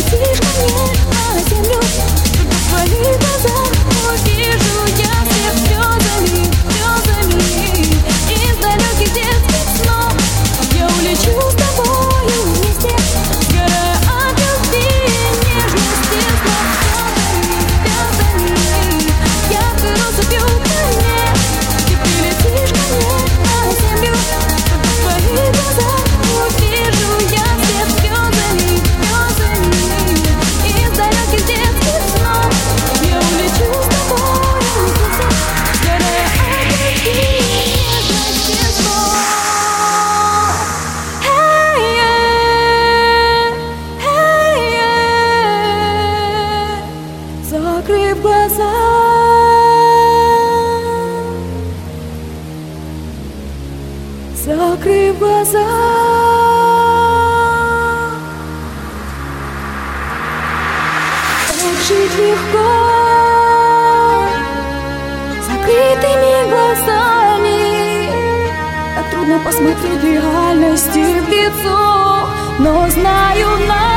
прилетишь ко мне на землю, только в твоих глазах увижу я все слезами, слезами. Из далеких детских снов я улечу с тобою вместе, сгорая от любви и нежности. Слезами, яркой россыпью ко мне, ты прилетишь ко мне на землю, только в твоих глазах увижу я все слезами, слезами. Из далеких детских снов я улечу с тобою вместе, сгорая от любви и нежности слов. Закрыв глаза, закрыв глаза, так жить легко закрытыми глазами. Так трудно посмотреть реальности в лицо, но знаю,